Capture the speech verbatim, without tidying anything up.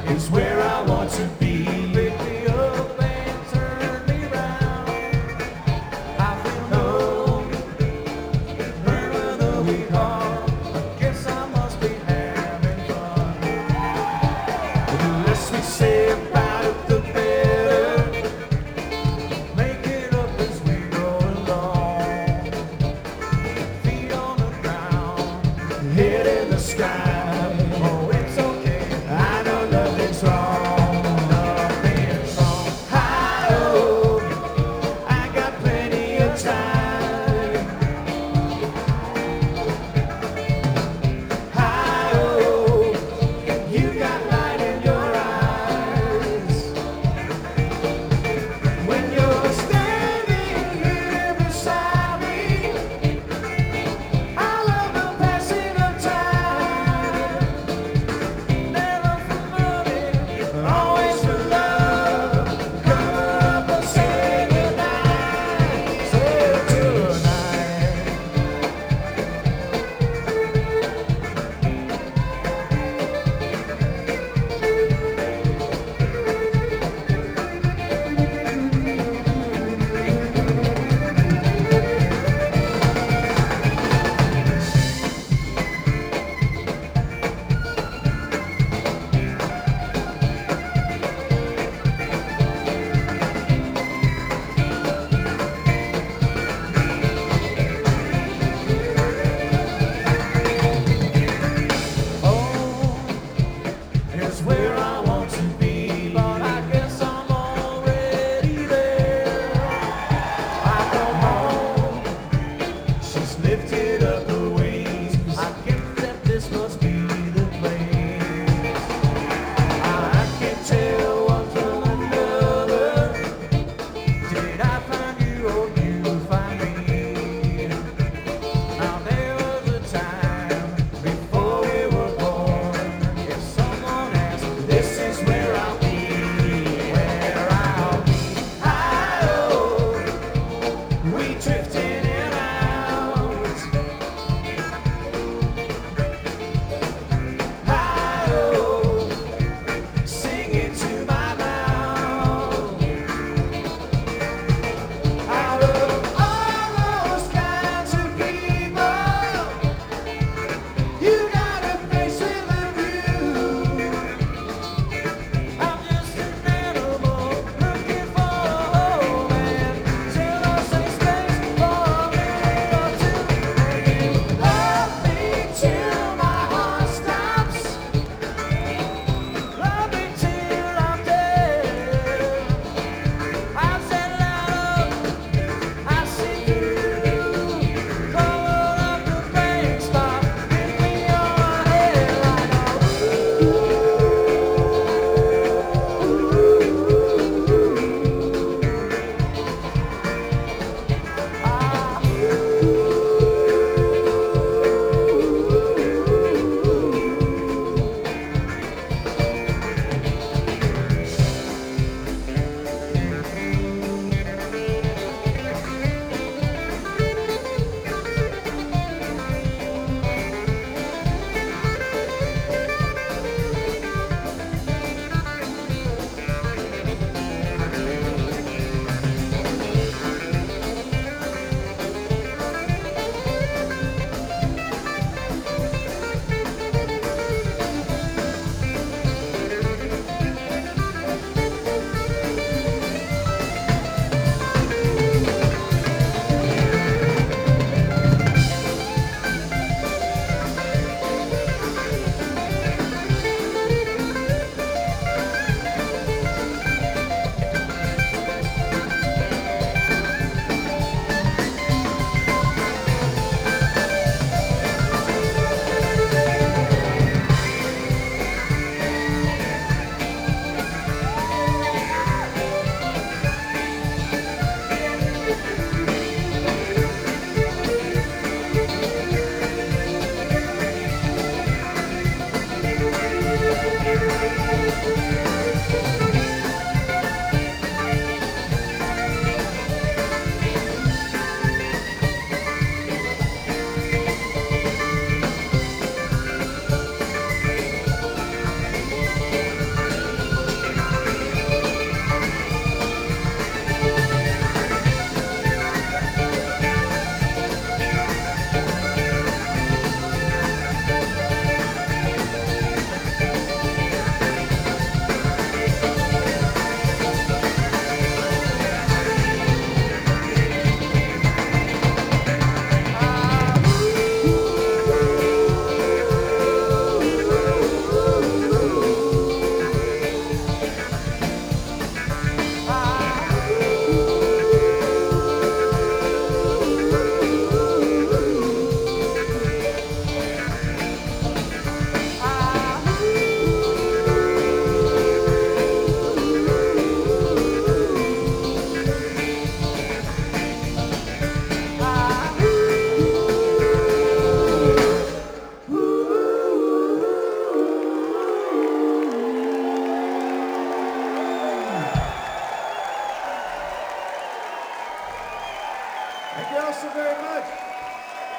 is where I want to be. Pick me up and turn me round. I feel no burn of the weak heart. I guess I must be having fun. The less we say about it, the better. Make it up as we go along. Feet on the ground, head in the sky. Oh, it's okay. I know nothing's wrong. Nothing's wrong. Hi-oh, I got plenty of time. Hi-oh, you got light in your eyes. When you're standing here beside me, I love the passing of time. Never for money, always for love. Cover up and say goodnight. Say tonight. Oh, it's where I want to be, but I guess I'm already there. I come home, she's lifted up her wings. I guess that this must be the place. I can tell one from another. Did I find you or you find me? Now there was a time before we were born. If someone asked, this Thank you all so very much.